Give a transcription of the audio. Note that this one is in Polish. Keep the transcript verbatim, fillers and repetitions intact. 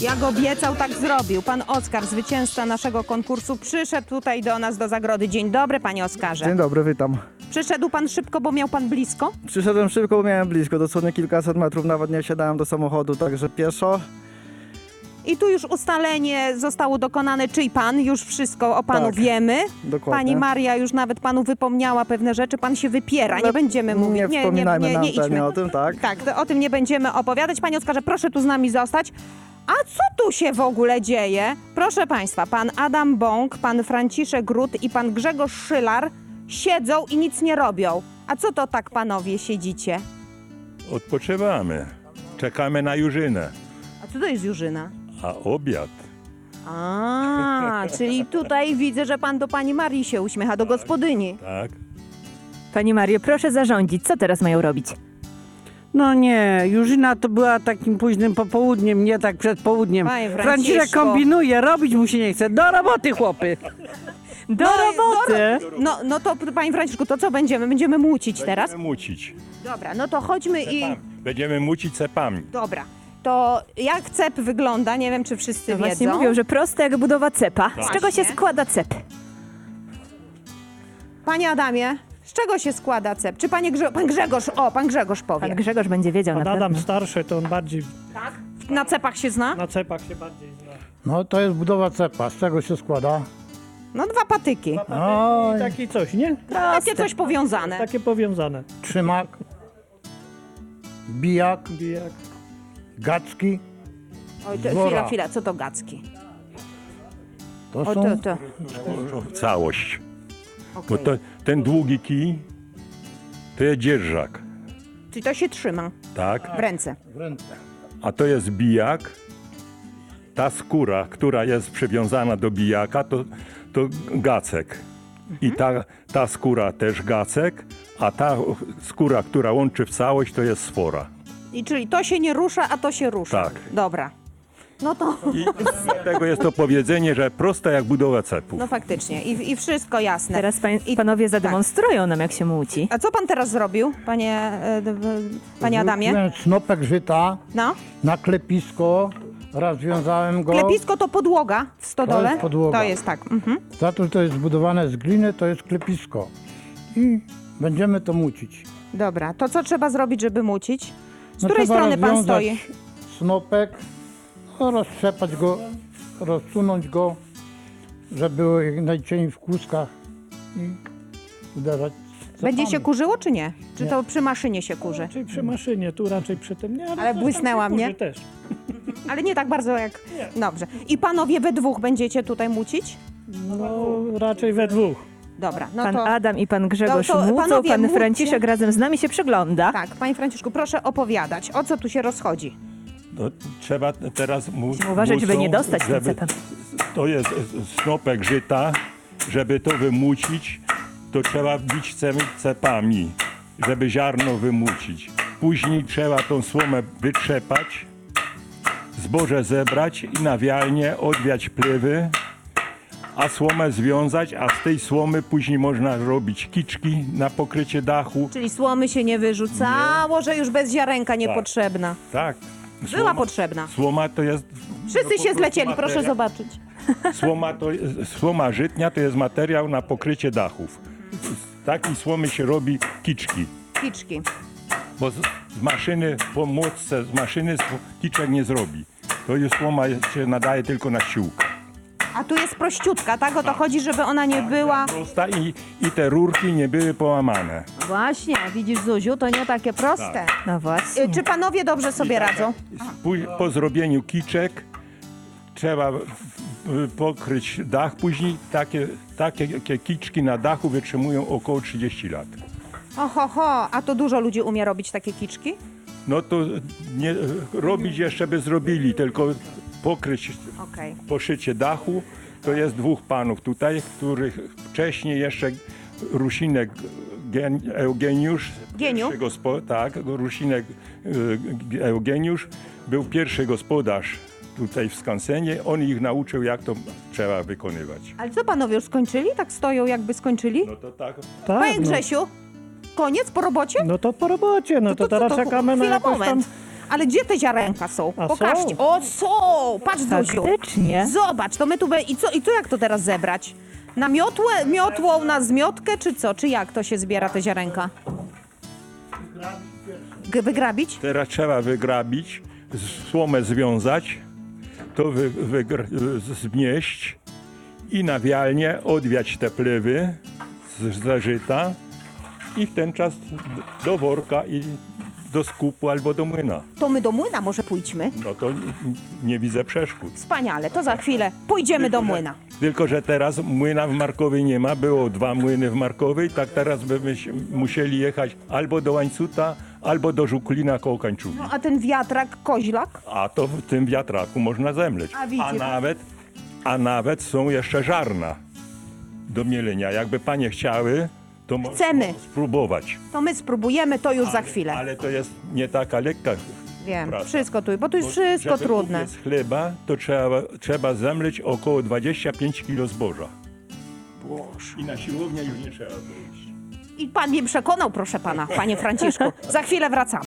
Jak obiecał, tak zrobił. Pan Oskar, zwycięzca naszego konkursu, przyszedł tutaj do nas do zagrody. Dzień dobry, panie Oskarze. Dzień dobry, witam. Przyszedł pan szybko, bo miał pan blisko? Przyszedłem szybko, bo miałem blisko, dosłownie kilkaset metrów, nawet nie wsiadałem do samochodu, także pieszo. I tu już ustalenie zostało dokonane, czyj pan, już wszystko o panu Tak, wiemy. dokładnie. Pani Maria już nawet panu wypomniała pewne rzeczy, pan się wypiera, nie Ale będziemy mówić. Nie wspominajmy nie, na nie, nie antenie idźmy. o tym, tak? Tak, to o tym nie będziemy opowiadać. Panie Oskarze, proszę tu z nami zostać. A co tu się w ogóle dzieje? Proszę państwa, pan Adam Bąk, pan Franciszek Grut i pan Grzegorz Szylar siedzą i nic nie robią. A co to tak, panowie, siedzicie? Odpoczywamy. Czekamy na Jurzynę. A co to jest Jurzyna? A obiad? A, czyli tutaj widzę, że pan do pani Marii się uśmiecha, do gospodyni. Tak. Pani Mario, proszę zarządzić. Co teraz mają robić? No nie, Jurzyna to była takim późnym popołudniem, nie tak przed południem. Panie Franciszek Franciszku. kombinuje, robić mu się nie chce. Do roboty, chłopy! Do roboty! No, no to, panie Franciszku, to co będziemy? Będziemy mucić teraz? Będziemy mucić. Dobra, no to chodźmy i... Cepami. Będziemy mucić cepami. Dobra, to jak cep wygląda? Nie wiem, czy wszyscy No właśnie wiedzą. mówią, że proste jak budowa cepa. Z czego się Właśnie. składa cep? Panie Adamie, z czego się składa cep? Czy panie Grze... pan Grzegorz, o, pan Grzegorz powie. Pan Grzegorz będzie wiedział Pan na Adam pewno. starszy, to on bardziej Tak? Na cepach się zna? na cepach się bardziej zna. No to jest budowa cepa. Z czego się składa? No dwa patyki. Oj. I takie coś, nie? Takie coś powiązane. Takie powiązane. Trzymak, bijak, Jak gacki. Oj, to, Dwora. chwila, chwila, co to gacki? To O, są to, to. Całość. Okay. Bo to, ten długi kij to jest dzierżak. Czyli to się trzyma Tak? w ręce. w ręce. A to jest bijak. Ta skóra, która jest przywiązana do bijaka, to, to gacek. I ta, ta skóra też gacek, a ta skóra, która łączy w całość, to jest sfora. I czyli to się nie rusza, a to się rusza. Tak. Dobra. No to, I dlatego jest to powiedzenie, że prosta jak budowa cepów. no faktycznie. I, i wszystko jasne. Teraz pań, I- panowie zademonstrują nam, jak się muci. A co pan teraz zrobił, panie, e, d- d- panie Adamie? Wrzuciłem snopek żyta No? na klepisko, rozwiązałem go. Klepisko to podłoga w stodole? To jest podłoga. To jest tak. Mhm. Za to, że to jest zbudowane z gliny, to jest klepisko. I będziemy to mucić. Dobra, to co trzeba zrobić, żeby mucić? Z No której trzeba strony pan rozwiązać stoi? snopek, no, roztrzepać go, rozsunąć go, żeby było jak najcień w kłuskach i uderzać. Będzie się cepami. kurzyło, czy nie? Czy Nie. to przy maszynie się kurzy? raczej przy maszynie, tu raczej przy tym nie. Ale coś tam błysnęła się mnie. kurzy też. Ale nie tak bardzo jak... Dobrze. I panowie we dwóch będziecie tutaj mucić? No raczej we dwóch. Dobra, no Pan to... Adam i pan Grzegorz to mucą, panowie, pan mówcie. Franciszek razem z nami się przygląda. Tak, panie Franciszku, proszę opowiadać, o co tu się rozchodzi. To trzeba teraz mu, Musimy uważać, żeby nie dostać tym żeby, cepem. To jest snopek żyta, żeby to wymucić, to trzeba bić ce- cepami, żeby ziarno wymucić. Później trzeba tą słomę wytrzepać, zboże zebrać i na wialnie odwiać plewy, a słomę związać, a z tej słomy później można robić kiczki na pokrycie dachu. Czyli słomy się nie wyrzucało, że już bez ziarenka niepotrzebna. Tak. Była potrzebna. Słoma to jest... Wszyscy się zlecieli, proszę materiał. zobaczyć. Słoma, to, jest- słoma żytnia to jest materiał na pokrycie dachów. Z takiej słomy się robi kiczki. Kiczki. Bo z, z maszyny, po młotce z maszyny sł- kiczek nie zrobi. To jest słoma się nadaje tylko na ściółkę. A tu jest prościutka, tak? O to chodzi, żeby ona nie była... Prosta i, i te rurki nie były połamane. Właśnie, widzisz, Zuziu, to nie takie proste. No właśnie. Y, Czy panowie dobrze sobie radzą? Pó- Po zrobieniu kiczek trzeba y, pokryć dach. Później takie, takie, takie kiczki na dachu wytrzymują około trzydzieści lat. Oho, ho, a to dużo ludzi umie robić takie kiczki? No to nie, robić jeszcze by zrobili, tylko pokryć Okej. poszycie dachu. To jest dwóch panów tutaj, których wcześniej jeszcze Rusinek Gen, Eugeniusz, Geniu? pierwszy gospo, tak, Rusinek y, Eugeniusz był pierwszy gospodarz tutaj w skansenie. On ich nauczył, jak to trzeba wykonywać. Ale co panowie już skończyli? Tak stoją, jakby skończyli? No to tak. Panie Tak, no, Grzesiu, koniec po robocie? no to po robocie, no to, to- to- teraz to- czekamy na chwila, jakąś tam... moment. Ale gdzie te ziarenka są? A Pokażcie. są. O, są! Patrz, Zosiu. Faktycznie. Zobacz, to my tu... be- I co, I co jak to teraz zebrać? Na miotłę, miotłą, na zmiotkę, czy co? Czy jak to się zbiera, te ziarenka? G- Wygrabić? Teraz trzeba wygrabić, z- słomę związać, to wy, wygr, z- zmieść i na wialnie odwiać te plewy z, ze żyta i w ten czas d- do worka i do skupu albo do młyna. To my do młyna może pójdźmy? No to n- nie widzę przeszkód. Wspaniale, to za chwilę pójdziemy do młyna. Tylko że teraz młyna w Markowej nie ma, było dwa młyny w Markowej, tak teraz byśmy się- musieli jechać albo do Łańcuta, albo do Żuklina koło Kańczugi. No, a ten wiatrak, koźlak? A to w tym wiatraku można zemleć. A widzicie, a tak? nawet, a nawet są jeszcze żarna do mielenia. Jakby panie chciały, to mo- Chcemy. spróbować. To my spróbujemy, to już za chwilę. Ale to jest nie taka lekka Wiem, praca. wszystko tu, bo tu jest Bo wszystko żeby trudne. upiec chleba, to trzeba, trzeba zemleć około dwadzieścia pięć kilo zboża. I na siłownię już nie trzeba to iść. I pan mnie przekonał, proszę pana, panie Franciszku. Za chwilę wracamy.